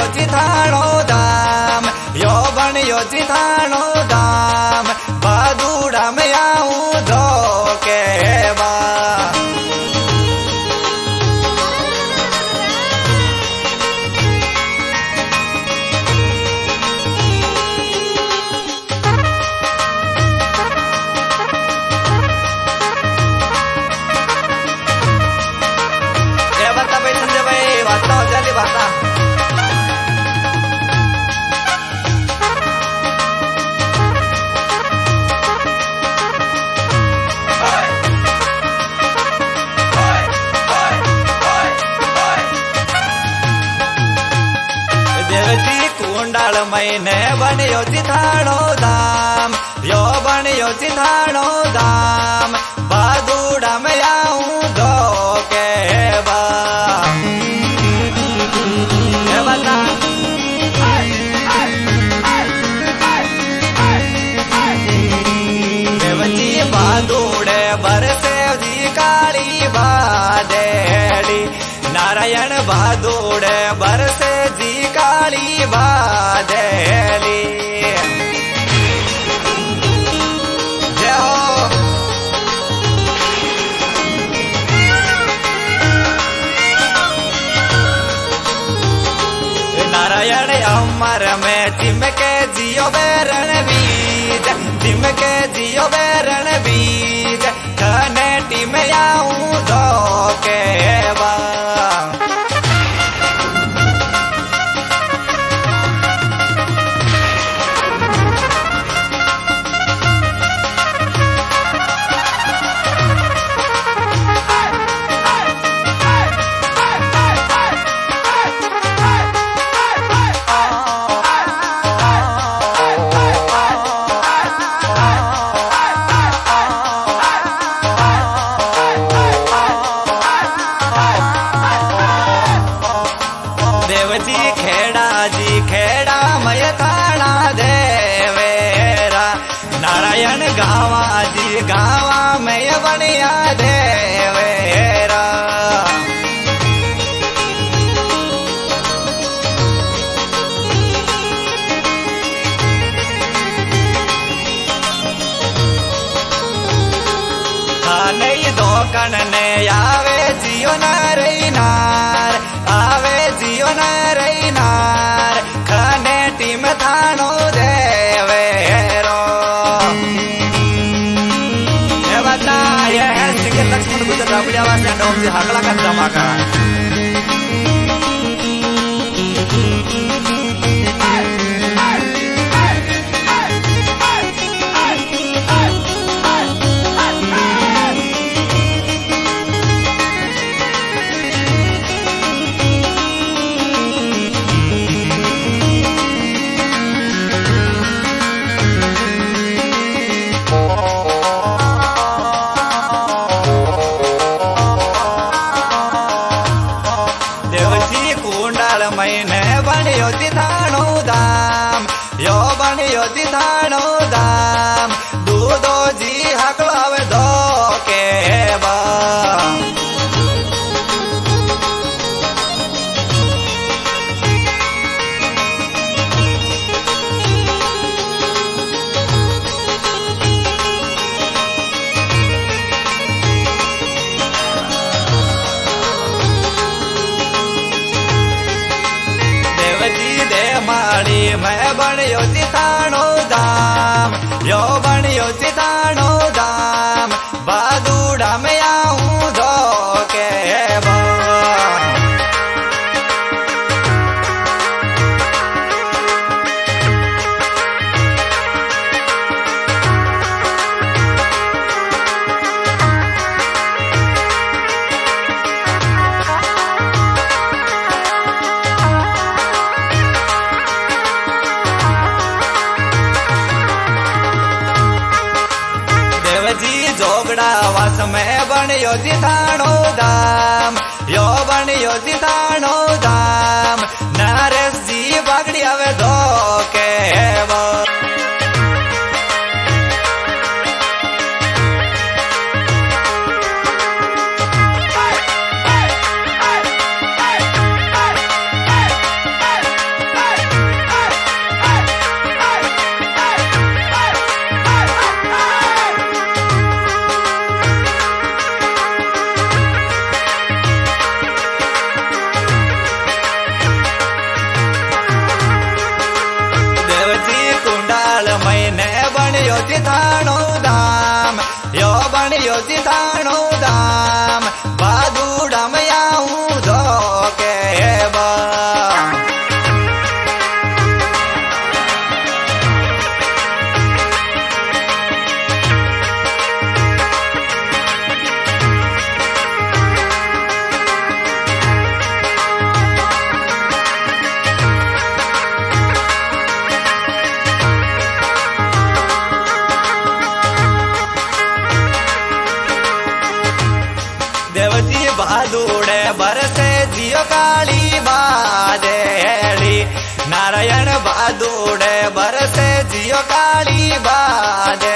चिथाणो धाम यो बणियो चिथाणो धाम बादुड़ा में आऊं धोके बा कुंडाल महीने बनियो चिथाणो धाम यो बनियो चिथाणो धाम बादुड़ा में आऊं धोके बा देवजी बादुड़े बरसे जी काली बादेड़ी नारायण बादुड़े बरसे जी काली बादेली जय हो नारायण अमर में चिमके जियो बेरण बीज चिमके जियो बेरण बीज खने टीम आऊं धोके बा देवजी खेड़ा मय थाना देवेरा नारायण गावा जी गावा मय बनिया देवेरा नहीं धोकन ने आवे जियो नार आवे जियो नार खने टीम थाणो देवेरो ये बता ये है सिंगर लक्ष्मण गुजर रावड़िया वासी डोम से हकला का जमा करा महीने बनियो चिथाणो धाम यो बनियो चिथाणो धाम दूधो जी हकलावे धोके बा माड़ी मैं बनियो चिथाणो धाम यो बनियो चिथाणो धाम बादुड़ा में आऊं धोके बा जोगड़ा वास में बनियो चिथाणो धाम यो बनियो चिथाणो धाम नरेश जी बागड़ी आवे धोके बा बनियो जिताणो धाम बादुड़ा में आऊं धोके देवजी बादुड़े बरसे जियो काली बादेली नारायण बादुड़े बरसे जियो काली बादे